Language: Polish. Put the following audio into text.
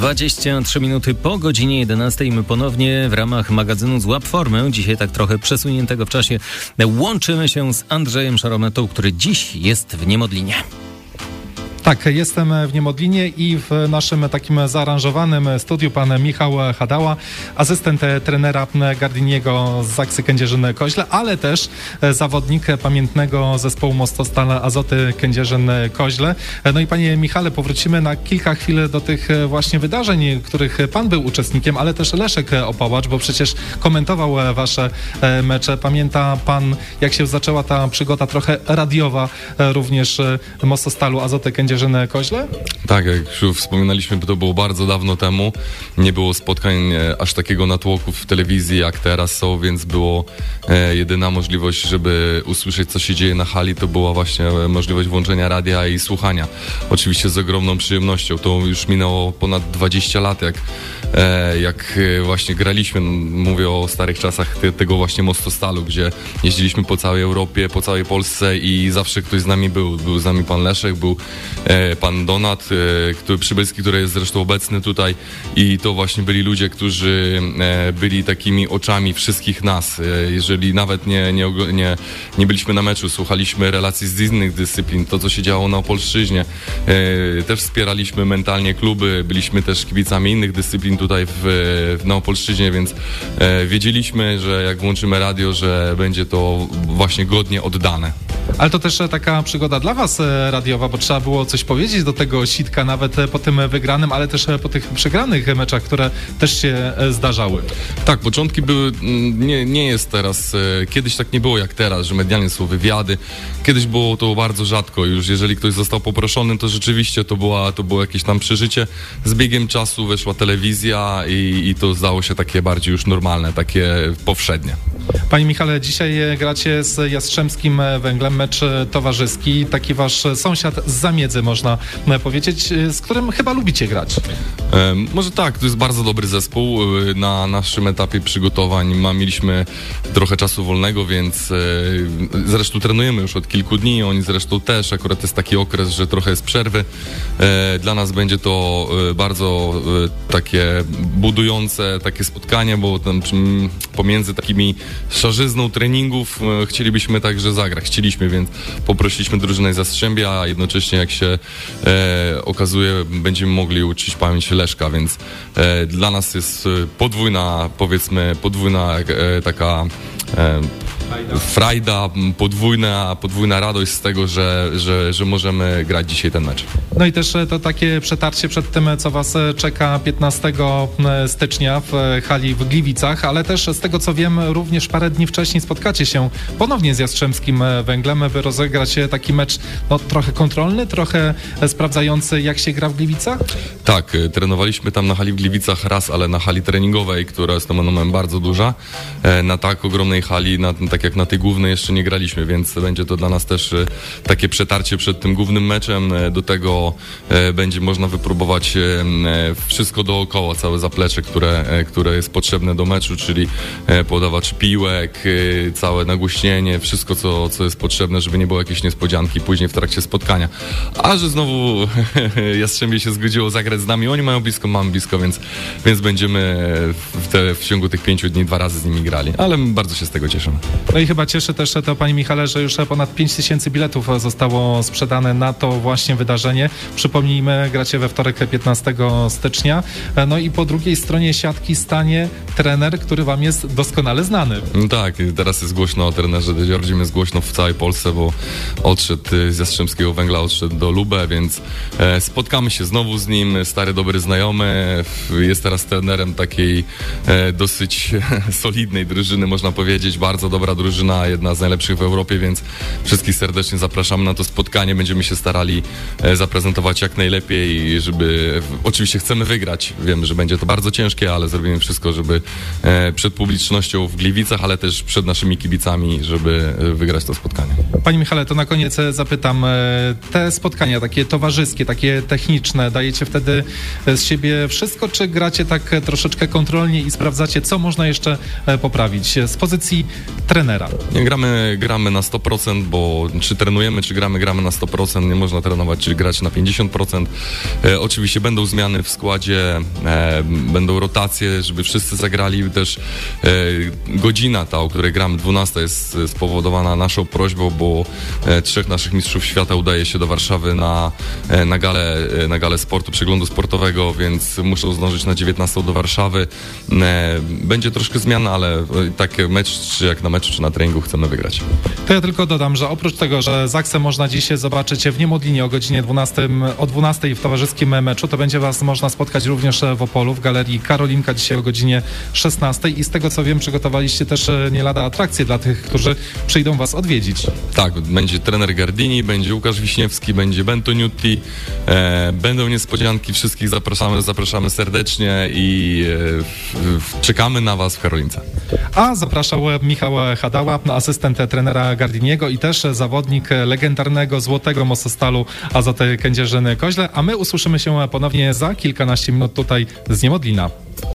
23 minuty po godzinie 11. My ponownie w ramach magazynu Złap Formę, dzisiaj tak trochę przesuniętego w czasie, łączymy się z Andrzejem Szarometą, który dziś jest w Niemodlinie. Tak, jestem w Niemodlinie i w naszym takim zaaranżowanym studiu pan Michał Hadała, asystent trenera Gardiniego z Zaksy Kędzierzyn-Koźle, ale też zawodnik pamiętnego zespołu Mostostal Azoty Kędzierzyn-Koźle. No i panie Michale, powrócimy na kilka chwil do tych właśnie wydarzeń, których pan był uczestnikiem, ale też Leszek Opałacz, bo przecież komentował wasze mecze. Pamięta pan, jak się zaczęła ta przygoda trochę radiowa również Mostostalu Azoty Kędzierzyn-Koźle? Tak, jak już wspominaliśmy, to było bardzo dawno temu. Nie było spotkań aż takiego natłoku w telewizji jak teraz są, więc było jedyna możliwość, żeby usłyszeć, co się dzieje na hali, to była właśnie możliwość włączenia radia i słuchania. Oczywiście z ogromną przyjemnością. To już minęło ponad 20 lat, jak właśnie graliśmy. Mówię o starych czasach tego właśnie Mostostalu, gdzie jeździliśmy po całej Europie, po całej Polsce i zawsze ktoś z nami był. Był z nami pan Leszek, był pan Donat, Przybylski, który jest zresztą obecny tutaj, i to właśnie byli ludzie, którzy byli takimi oczami wszystkich nas. Jeżeli nawet nie byliśmy na meczu, słuchaliśmy relacji z innych dyscyplin, to co się działo na Opolszczyźnie, też wspieraliśmy mentalnie kluby, byliśmy też kibicami innych dyscyplin tutaj na Opolszczyźnie, więc wiedzieliśmy, że jak włączymy radio, że będzie to właśnie godnie oddane. Ale to też taka przygoda dla was radiowa, bo trzeba było coś powiedzieć do tego sitka, nawet po tym wygranym, ale też po tych przegranych meczach, które też się zdarzały. Tak, początki były, nie jest teraz, kiedyś tak nie było jak teraz, że medialnie są wywiady. Kiedyś było to bardzo rzadko, już jeżeli ktoś został poproszony, to rzeczywiście to było jakieś tam przeżycie. Z biegiem czasu weszła telewizja i to zdało się takie bardziej już normalne, takie powszednie. Panie Michale, dzisiaj gracie z Jastrzębskim Węglem, mecz towarzyski, taki wasz sąsiad z Zamiedzy, można powiedzieć, z którym chyba lubicie grać. Może tak, to jest bardzo dobry zespół. Na naszym etapie przygotowań mieliśmy trochę czasu wolnego, więc zresztą trenujemy już od kilku dni, oni zresztą też, akurat jest taki okres, że trochę jest przerwy. Dla nas będzie to bardzo takie budujące takie spotkanie, bo tam pomiędzy takimi szarzyzną treningów chcielibyśmy także zagrać. Więc poprosiliśmy drużynę z Jastrzębia, a jednocześnie, jak się okazuje, będziemy mogli uczcić pamięć Leszka, więc dla nas jest podwójna taka frajda, podwójna radość z tego, że możemy grać dzisiaj ten mecz. No i też to takie przetarcie przed tym, co was czeka 15 stycznia w hali w Gliwicach, ale też z tego, co wiem, również parę dni wcześniej spotkacie się ponownie z Jastrzębskim Węglem, by rozegrać taki mecz trochę kontrolny, trochę sprawdzający, jak się gra w Gliwicach? Tak, trenowaliśmy tam na hali w Gliwicach raz, ale na hali treningowej, która jest nomen bardzo duża. Na tak ogromnej hali, tak jak na tej głównej, jeszcze nie graliśmy, więc będzie to dla nas też takie przetarcie przed tym głównym meczem. Do tego będzie można wypróbować wszystko dookoła, całe zaplecze, które jest potrzebne do meczu, czyli podawacz piłek, całe nagłośnienie, wszystko, co jest potrzebne, żeby nie było jakiejś niespodzianki później w trakcie spotkania. A że znowu Jastrzębie się zgodziło zagrać z nami, oni mają blisko, mamy blisko, więc będziemy w ciągu tych 5 dni 2 razy z nimi grali, ale bardzo się z tego cieszymy. No i chyba cieszy też to, panie Michale, że już ponad 5000 biletów zostało sprzedane na to właśnie wydarzenie. Przypomnijmy, gracie we wtorek 15 stycznia. No i po drugiej stronie siatki stanie trener, który wam jest doskonale znany. No tak, teraz jest głośno o trenerze Dziordzim, jest głośno w całej Polsce, bo odszedł z Jastrzębskiego Węgla, odszedł do Lubę, więc spotkamy się znowu z nim, stary, dobry znajomy. Jest teraz trenerem takiej dosyć solidnej drużyny, można powiedzieć, bardzo dobra drużyna, jedna z najlepszych w Europie, więc wszystkich serdecznie zapraszamy na to spotkanie. Będziemy się starali zaprezentować jak najlepiej, żeby... Oczywiście chcemy wygrać. Wiemy, że będzie to bardzo ciężkie, ale zrobimy wszystko, żeby przed publicznością w Gliwicach, ale też przed naszymi kibicami, żeby wygrać to spotkanie. Panie Michale, to na koniec zapytam, te spotkania takie towarzyskie, takie techniczne, dajecie wtedy z siebie wszystko, czy gracie tak troszeczkę kontrolnie i sprawdzacie, co można jeszcze poprawić? Z pozycji trenera trenera. Nie, gramy na 100%, bo czy trenujemy, czy gramy na 100%, nie można trenować, czy grać na 50%. Oczywiście będą zmiany w składzie, będą rotacje, żeby wszyscy zagrali. Też godzina ta, o której gramy, 12, jest spowodowana naszą prośbą, bo 3 naszych mistrzów świata udaje się do Warszawy na galę sportu, przeglądu sportowego, więc muszą zdążyć na 19 do Warszawy. Będzie troszkę zmiana, ale tak mecz, czy jak na meczu, czy na treningu chcemy wygrać. To ja tylko dodam, że oprócz tego, że Zaksę można dzisiaj zobaczyć w Niemodlinie o godzinie 12, o 12 w towarzyskim meczu, to będzie was można spotkać również w Opolu, w Galerii Karolinka dzisiaj o godzinie 16 i z tego co wiem, przygotowaliście też nie lada atrakcje dla tych, którzy przyjdą was odwiedzić. Tak, będzie trener Gardini, będzie Łukasz Wiśniewski, będzie Bentoniutti, będą niespodzianki, wszystkich zapraszamy serdecznie i czekamy na was w Karolince. A zapraszał Michał Hadała, asystent trenera Gardiniego i też zawodnik legendarnego Złotego Mostostalu Azoty Kędzierzyn-Koźle, a my usłyszymy się ponownie za kilkanaście minut tutaj z Niemodlina.